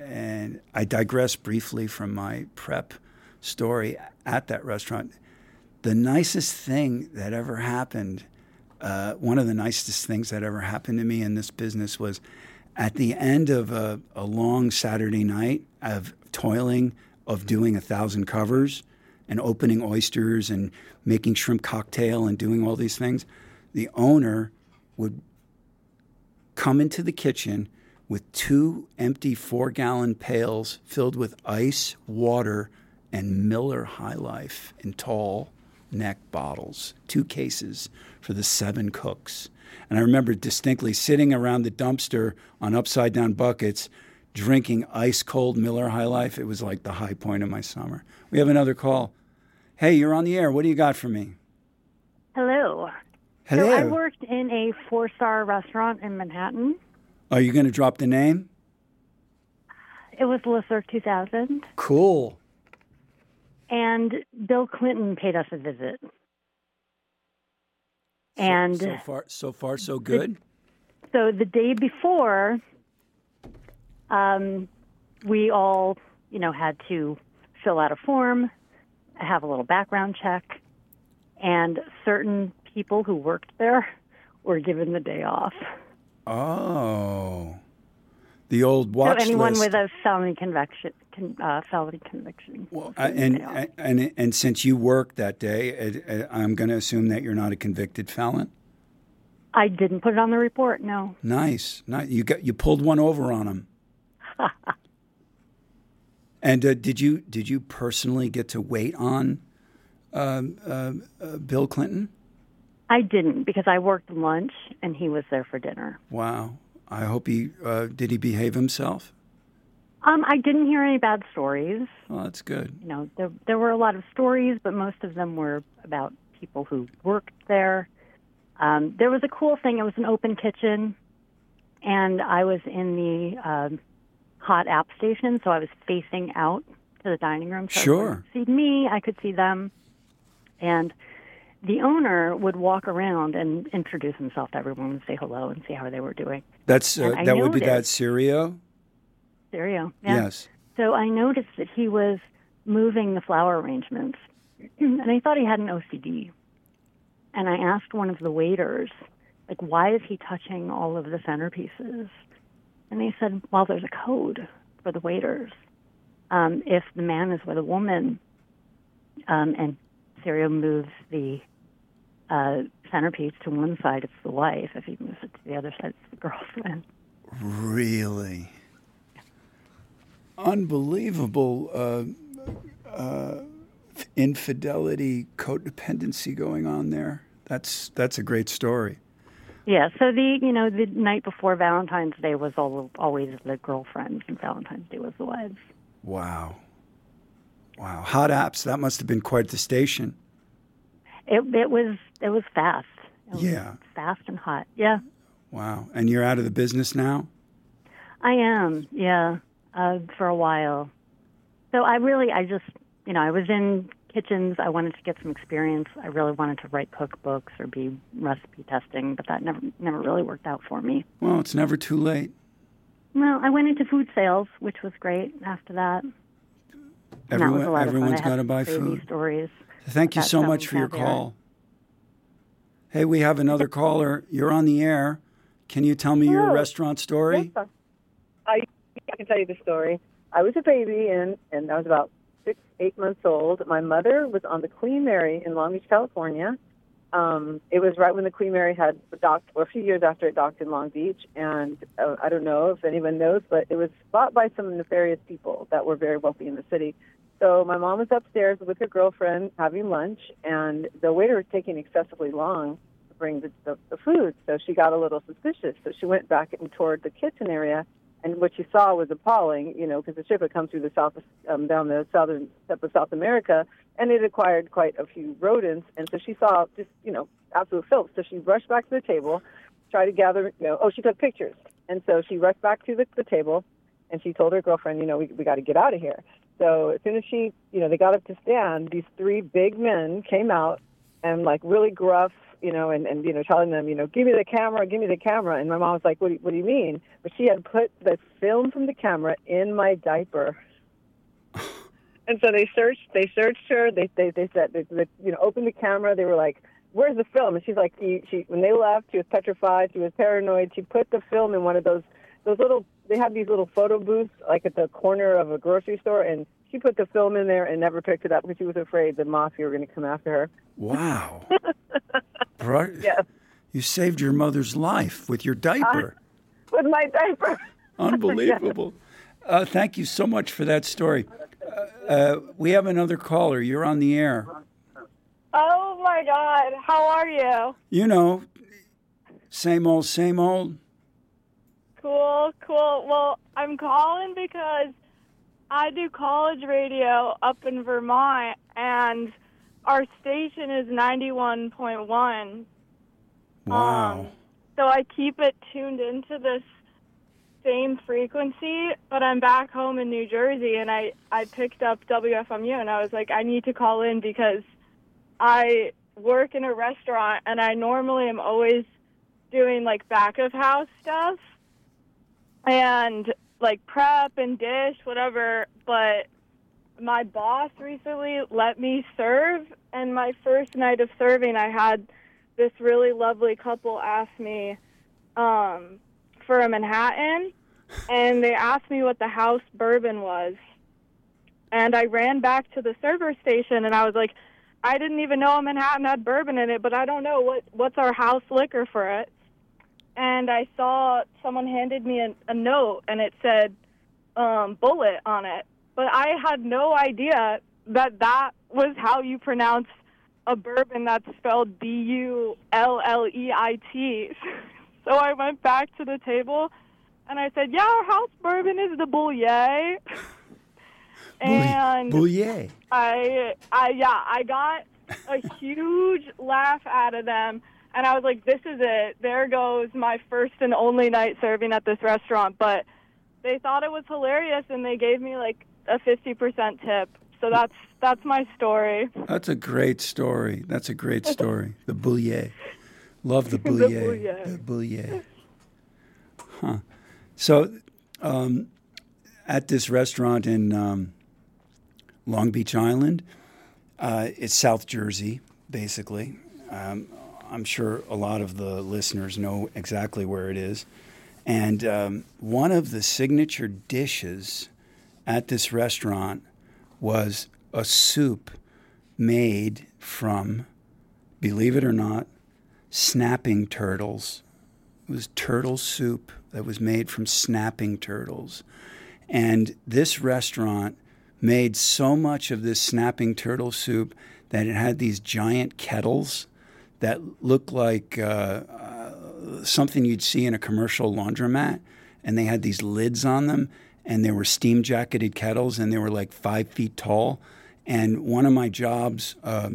I digress briefly from my prep story at that restaurant. the nicest thing that ever happened, one of the nicest things that ever happened to me in this business was at the end of a long Saturday night of toiling, of doing 1,000 covers and opening oysters and making shrimp cocktail and doing all these things, the owner would come into the kitchen with 2 empty 4-gallon pails filled with ice, water, and Miller High Life in tall neck bottles, 2 cases for the 7 cooks. And I remember distinctly sitting around the dumpster on upside-down buckets, drinking ice-cold Miller High Life. It was like the high point of my summer. We have another call. Hey, you're on the air. What do you got for me? Hello. Hello. So I worked in a 4-star restaurant in Manhattan. Are you going to drop the name? It was LeSurc 2000. Cool. And Bill Clinton paid us a visit. And so far, so good. So the day before, we all, had to fill out a form, have a little background check, and certain people who worked there were given the day off. Oh, the old watch list. So anyone list. with a felony conviction. Well, and since you worked that day, I'm going to assume that you're not a convicted felon. I didn't put it on the report. No. Nice. You pulled one over on him. And did you personally get to wait on Bill Clinton? I didn't, because I worked lunch and he was there for dinner. Wow. I hope did he behave himself? I didn't hear any bad stories. Oh, that's good. There were a lot of stories, but most of them were about people who worked there. There was a cool thing. It was an open kitchen, and I was in the hot app station, so I was facing out to the dining room. So sure. They could see me, I could see them, and the owner would walk around and introduce himself to everyone and say hello and see how they were doing. That would be that Sirio? Sirio, yeah. Yes. So I noticed that he was moving the flower arrangements, and I thought he had an OCD. And I asked one of the waiters, why is he touching all of the centerpieces? And they said, well, there's a code for the waiters. If the man is with a woman and Sirio moves the centerpiece to one side, it's the wife. If he moves it to the other side, it's the girlfriend. Really? Unbelievable infidelity, codependency going on there. That's a great story. Yeah. So the night before Valentine's Day was always the girlfriends, and Valentine's Day was the wives. Wow. Hot apps. That must have been quite the station. It was fast. Yeah. Fast and hot. Yeah. Wow. And you're out of the business now? I am. Yeah. For a while. So I just, I was in kitchens. I wanted to get some experience. I really wanted to write cookbooks or be recipe testing, but that never really worked out for me. Well, it's never too late. Well, I went into food sales, which was great after that. Everyone's got to buy food. Stories. Thank you so much for your call. Hey, we have another caller. You're on the air. Can you tell me your restaurant story? Yes, I can tell you the story. I was a baby, and I was about 6-8 months old. My mother was on the Queen Mary in Long Beach, California. It was right when the Queen Mary had docked, or a few years after it docked in Long Beach. And I don't know if anyone knows, but it was bought by some nefarious people that were very wealthy in the city. So my mom was upstairs with her girlfriend having lunch, and the waiter was taking excessively long to bring the food. So she got a little suspicious. So she went back toward the kitchen area. And what she saw was appalling, because the ship had come through the down the southern tip of South America, and it acquired quite a few rodents. And so she saw just, absolute filth. So she rushed back to the table, tried to gather, she took pictures. And so she rushed back to the table, and she told her girlfriend, we got to get out of here. So as soon as she, they got up to stand, these 3 big men came out and really gruff, and telling them, give me the camera. And my mom was like, what do you mean? But she had put the film from the camera in my diaper. And so they searched her. They said, they opened the camera. They were like, "Where's the film?" And she's like, she when they left, she was petrified. She was paranoid. She put the film in one of those little. They have these little photo booths like at the corner of a grocery store, and she put the film in there and never picked it up because she was afraid the mafia were going to come after her. Wow. Right. Yes. You saved your mother's life with your diaper. With my diaper. Unbelievable. Thank you so much for that story. We have another caller. You're on the air. Oh, my God. How are you? You know, same old, same old. Cool. Well, I'm calling because I do college radio up in Vermont, and our station is 91.1. Wow. So I keep it tuned into this same frequency, but I'm back home in New Jersey, and I picked up WFMU, and I was like, I need to call in because I work in a restaurant, and I normally am always doing, like, back-of-house stuff, and, like, prep and dish, whatever, but my boss recently let me serve, and my first night of serving, I had this really lovely couple ask me for a Manhattan, and they asked me what the house bourbon was. And I ran back to the server station, and I was like, I didn't even know a Manhattan had bourbon in it, but I don't know what's our house liquor for it. And I saw someone handed me a note, and it said Bullet on it. But I had no idea that was how you pronounce a bourbon that's spelled Bulleit. So I went back to the table, and I said, yeah, our house bourbon is the Bullet. And Bullet. I got a huge laugh out of them, and I was like, this is it. There goes my first and only night serving at this restaurant. But they thought it was hilarious, and they gave me like a 50% tip. So that's my story. That's a great story. The Bullet. Love the Bullet. The Bullet. Huh. So at this restaurant in Long Beach Island, it's South Jersey, basically. I'm sure a lot of the listeners know exactly where it is. And one of the signature dishes at this restaurant was a soup made from, believe it or not, snapping turtles. It was turtle soup that was made from snapping turtles. And this restaurant made so much of this snapping turtle soup that it had these giant kettles that looked like something you'd see in a commercial laundromat. And they had these lids on them, and they were steam-jacketed kettles, and they were like 5 feet tall. And one of my jobs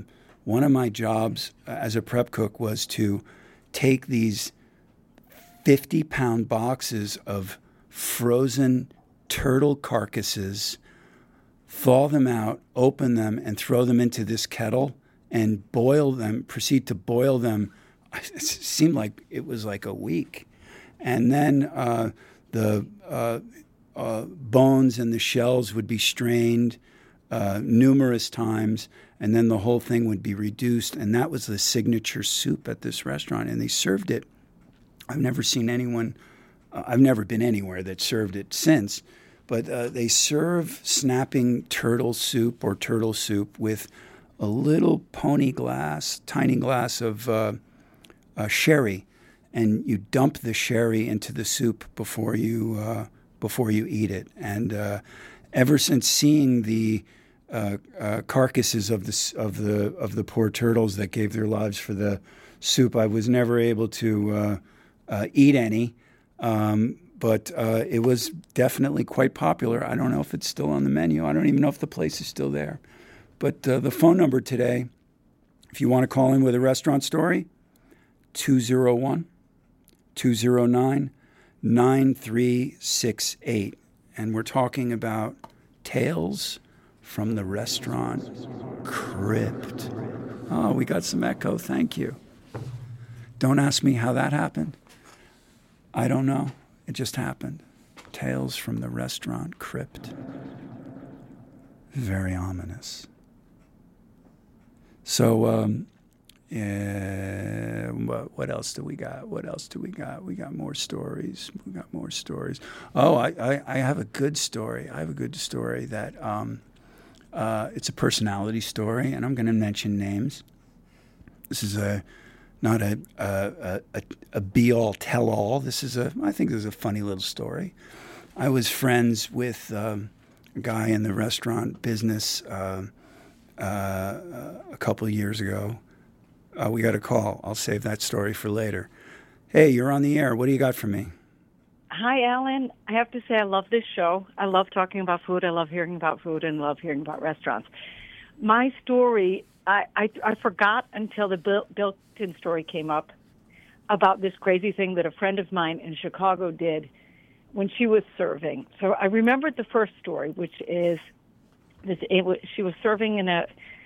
as a prep cook was to take these 50-pound boxes of frozen turtle carcasses, thaw them out, open them, and throw them into this kettle and proceed to boil them. It seemed like it was like a week. And then the bones and the shells would be strained numerous times, and then the whole thing would be reduced, and that was the signature soup at this restaurant, and they served it. I've never seen anyone, I've never been anywhere that served it since, but they serve snapping turtle soup or turtle soup with a little tiny glass of sherry, and you dump the sherry into the soup before you eat it. And ever since seeing the carcasses of the poor turtles that gave their lives for the soup, I was never able to eat any. But it was definitely quite popular. I don't know if it's still on the menu. I don't even know if the place is still there. But the phone number today, if you want to call in with a restaurant story, 201-209-9368. And we're talking about Tales from the Restaurant Crypt. Oh, we got some echo. Thank you. Don't ask me how that happened. I don't know. It just happened. Tales from the Restaurant Crypt. Very ominous. So, what else do we got? We got more stories. Oh, I have a good story. That it's a personality story, and I'm going to mention names. This is not a be-all, tell-all. I think this is a funny little story. I was friends with a guy in the restaurant business a couple of years ago. We got a call. I'll save that story for later. Hey, you're on the air. What do you got for me? Hi, Alan. I have to say I love this show. I love talking about food. I love hearing about food and love hearing about restaurants. My story, I forgot until the Bill Clinton story came up about this crazy thing that a friend of mine in Chicago did when she was serving. So I remembered the first story, which is she was serving in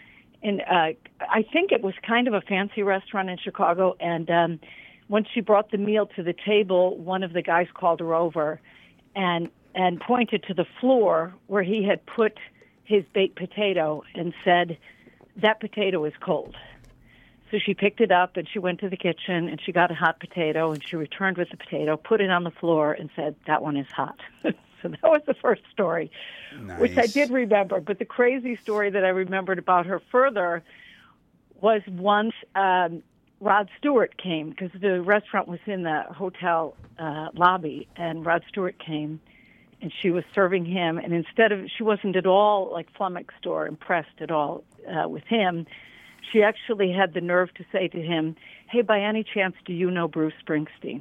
I think it was kind of a fancy restaurant in Chicago, and when she brought the meal to the table, one of the guys called her over and pointed to the floor where he had put his baked potato and said, "That potato is cold." So she picked it up and she went to the kitchen and she got a hot potato and she returned with the potato, put it on the floor and said, "That one is hot." So that was the first story, which I did remember. But the crazy story that I remembered about her further was once Rod Stewart came, because the restaurant was in the hotel lobby, and Rod Stewart came and she was serving him. And she wasn't at all like flummoxed or impressed at all with him. She actually had the nerve to say to him, "Hey, by any chance, do you know Bruce Springsteen?"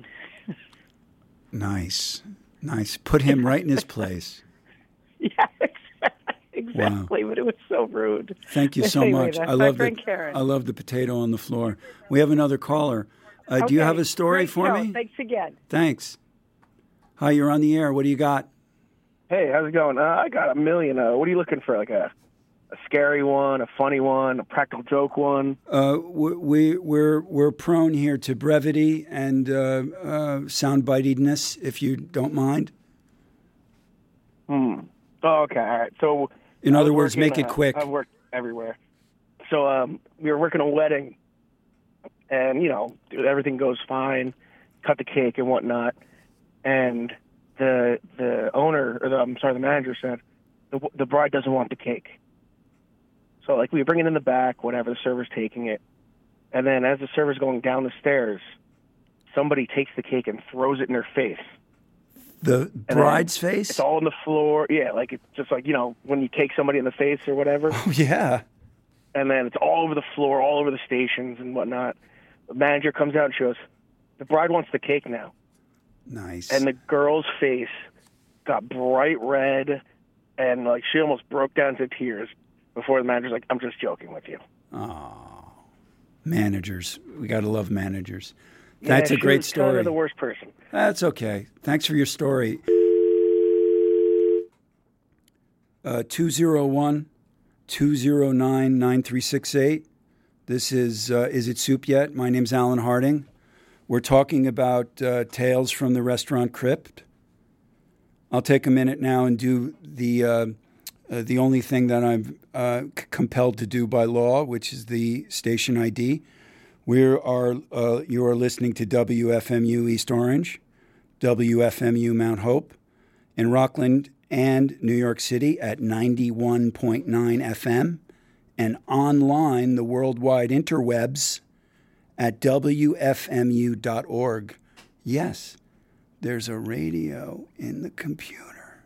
Nice. Put him right in his place. Yeah, exactly. Wow. But it was so rude. Thank you so much. I love the potato on the floor. We have another caller. Do you have a story for me? Thanks again. Thanks. Hi, you're on the air. What do you got? Hey, how's it going? I got a million. What are you looking for? Like a scary one, a funny one, a practical joke one? We're prone here to brevity and soundbitedness, if you don't mind. Oh, okay, all right. So, in other words, make it quick. I've worked everywhere. So we were working a wedding, and everything goes fine. Cut the cake and whatnot, and the owner, the manager said the bride doesn't want the cake. So, we bring it in the back, whatever, the server's taking it. And then as the server's going down the stairs, somebody takes the cake and throws it in her face. The bride's face? It's all on the floor. Yeah, it's just when you take somebody in the face or whatever. Oh, yeah. And then it's all over the floor, all over the stations and whatnot. The manager comes out and she goes, "The bride wants the cake now." Nice. And the girl's face got bright red, and, she almost broke down to tears. Before the manager's like, "I'm just joking with you." Oh, managers. We got to love managers. That's a great story. Kind of the worst person. That's okay. Thanks for your story. 201-209-9368. This is It Soup Yet? My name's Alan Harding. We're talking about Tales from the Restaurant Crypt. I'll take a minute now and do the only thing that I'm compelled to do by law, which is the station ID. You are listening to WFMU East Orange, WFMU Mount Hope, in Rockland and New York City at 91.9 FM, and online, the worldwide interwebs, at WFMU.org. Yes, there's a radio in the computer.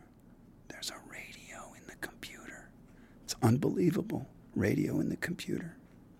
Unbelievable. Radio in the computer.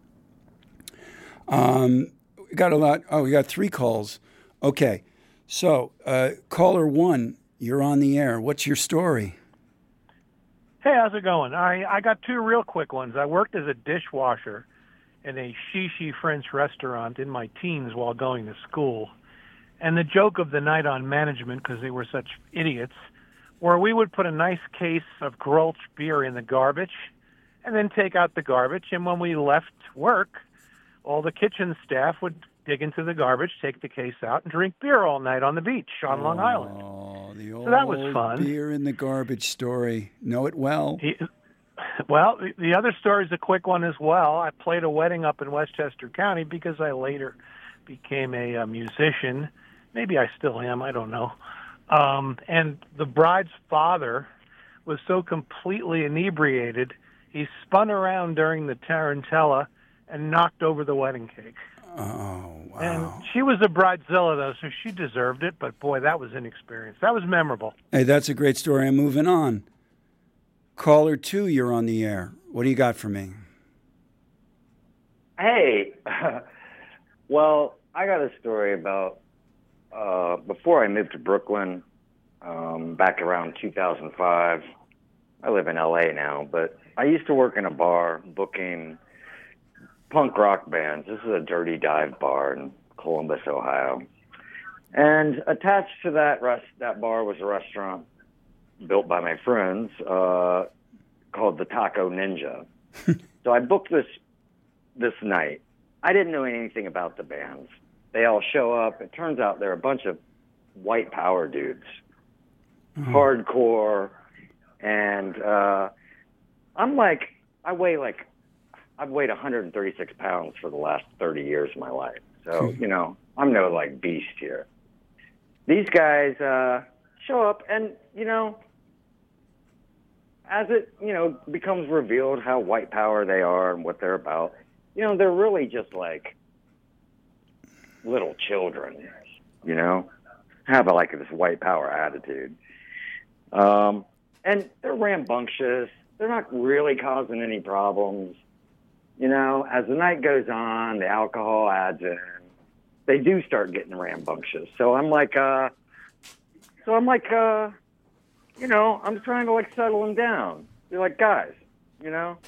We got a lot. Oh, we got 3 calls. Okay. So, caller 1, you're on the air. What's your story? Hey, how's it going? I got 2 real quick ones. I worked as a dishwasher in a Shishi French restaurant in my teens while going to school. And the joke of the night on management, because they were such idiots, where we would put a nice case of Grolsch beer in the garbage and then take out the garbage. And when we left work, all the kitchen staff would dig into the garbage, take the case out, and drink beer all night on the beach on Long Island. Oh, the old so that was fun. Beer in the garbage story. Know it well. Well, the other story is a quick one as well. I played a wedding up in Westchester County because I later became a musician. Maybe I still am, I don't know. And the bride's father was so completely inebriated, he spun around during the tarantella and knocked over the wedding cake. Oh, wow. And she was a bridezilla, though, so she deserved it. But, boy, that was an experience. That was memorable. Hey, that's a great story. I'm moving on. Caller 2, you're on the air. What do you got for me? Hey, well, I got a story about before I moved to Brooklyn back around 2005. I live in L.A. now, but I used to work in a bar booking punk rock bands. This is a Dirty Dive bar in Columbus, Ohio. And attached to that bar was a restaurant built by my friends called the Taco Ninja. So I booked this night. I didn't know anything about the bands. They all show up. It turns out they're a bunch of white power dudes, hardcore, and I've weighed 136 pounds for the last 30 years of my life. So, I'm no, beast here. These guys show up and, as it, becomes revealed how white power they are and what they're about, they're really just like little children, have this white power attitude. And they're rambunctious. They're not really causing any problems. As the night goes on, the alcohol adds in. They do start getting rambunctious. So I'm trying to settle them down. They're like, guys, we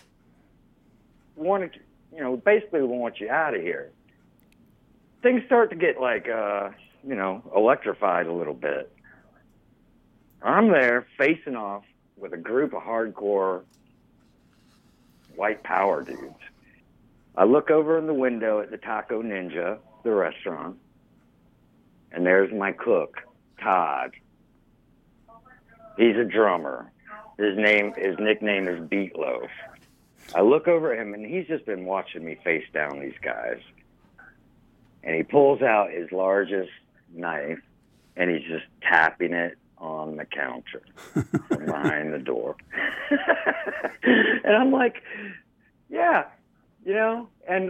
want to, basically we want you out of here. Things start to get electrified a little bit. I'm there facing off with a group of hardcore white power dudes. I look over in the window at the Taco Ninja, the restaurant, and there's my cook, Todd. He's a drummer. His nickname is Beatloaf. I look over at him, and he's just been watching me face down these guys. And he pulls out his largest knife, and he's just tapping it on the counter from behind the door. And I'm like, yeah, and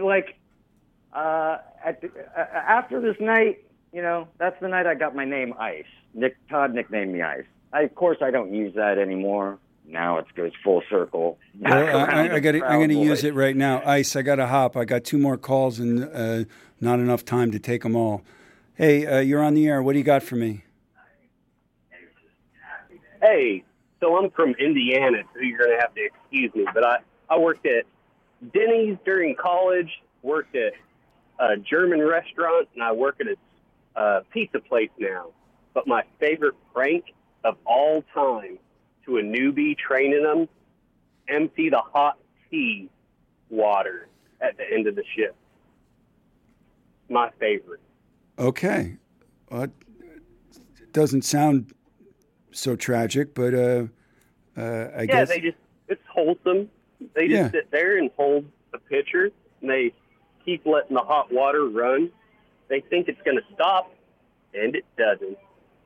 after this night, that's the night I got my name Ice. Todd nicknamed me Ice. Of course, I don't use that anymore. Now it goes full circle. Well, I'm going to use it right now. Ice, I got to hop. I got 2 more calls and not enough time to take them all. Hey, you're on the air. What do you got for me? Hey, so I'm from Indiana, so you're going to have to excuse me, but I worked at Denny's during college, worked at a German restaurant, and I work at a pizza place now. But my favorite prank of all time to a newbie training them, empty the hot tea water at the end of the shift. My favorite. Okay. It doesn't sound so tragic, but I guess. Yeah, it's wholesome. They just sit there and hold the pitcher, and they keep letting the hot water run. They think it's going to stop, and it doesn't.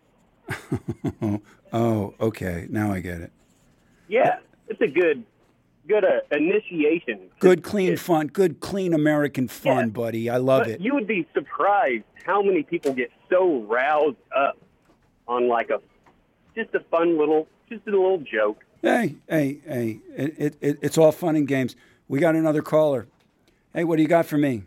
Oh, okay. Now I get it. Yeah, it's a good initiation. Good, clean fun. Good, clean American fun, buddy. I love it. You would be surprised how many people get so roused up on just a little joke. Hey, it's all fun and games. We got another caller. Hey, what do you got for me?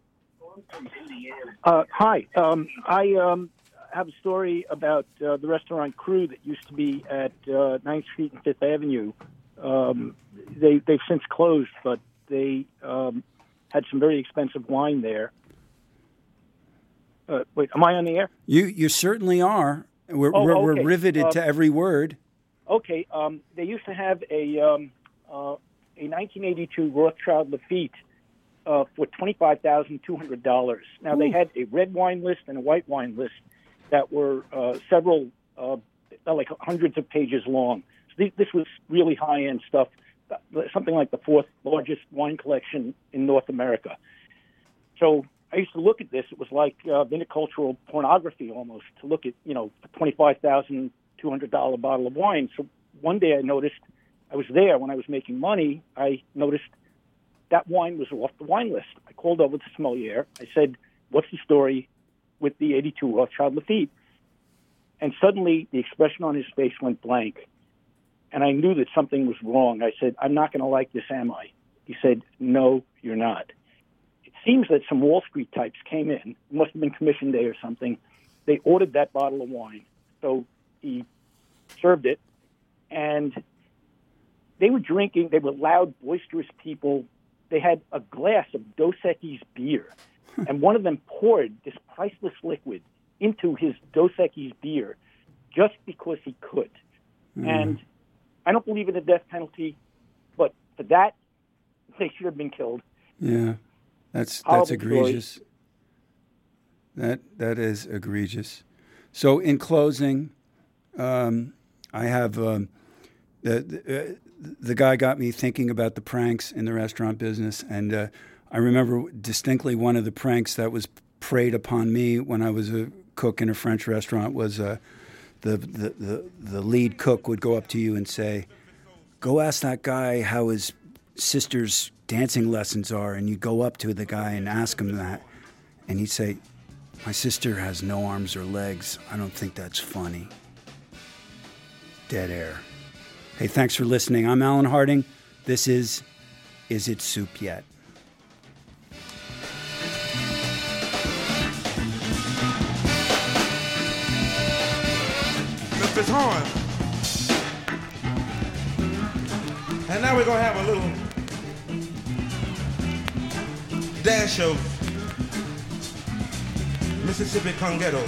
Hi. I have a story about the restaurant Crew that used to be at 9th Street and 5th Avenue. They've since closed, but they had some very expensive wine there. Wait, am I on the air? You certainly are. We're riveted to every word. Okay. They used to have a 1982 Rothschild Lafite for $25,200. Now they had a red wine list and a white wine list that were several, hundreds of pages long. So this was really high-end stuff. something like the fourth largest wine collection in North America. So I used to look at this. It was like viticultural pornography almost, to look at, a $25,200 bottle of wine. So one day I noticed, I was there when I was making money, I noticed that wine was off the wine list. I called over to sommelier. I said, what's the story with the 82 Rothschild Lafite? And suddenly the expression on his face went blank. And I knew that something was wrong. I said, I'm not going to like this, am I? He said, no, you're not. It seems that some Wall Street types came in. It must have been commission day or something. They ordered that bottle of wine. So he served it. And they were drinking. They were loud, boisterous people. They had a glass of Dos Equis beer. And one of them poured this priceless liquid into his Dos Equis beer just because he could. And I don't believe in the death penalty, but for that, they should have been killed. Yeah, that's egregious. That is egregious. So in closing, I have the guy got me thinking about the pranks in the restaurant business, and I remember distinctly one of the pranks that was preyed upon me when I was a cook in a French restaurant was the lead cook would go up to you and say, go ask that guy how his sister's dancing lessons are. And you go up to the guy and ask him that. And he'd say, my sister has no arms or legs. I don't think that's funny. Dead air. Hey, thanks for listening. I'm Alan Harding. This is It Soup Yet? Memphis Horn. And now we're going to have a little dash of Mississippi Congetto.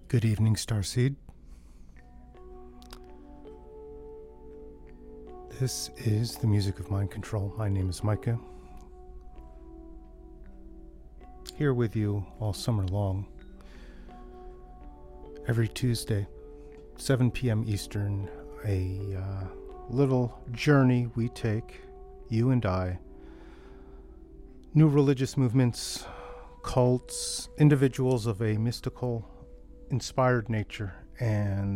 Good evening, Starseed. This is the music of Mind Control. My name is Micah. Here with you all summer long. Every Tuesday, 7 p.m. Eastern, a little journey we take, you and I. New religious movements, cults, individuals of a mystical, inspired nature, and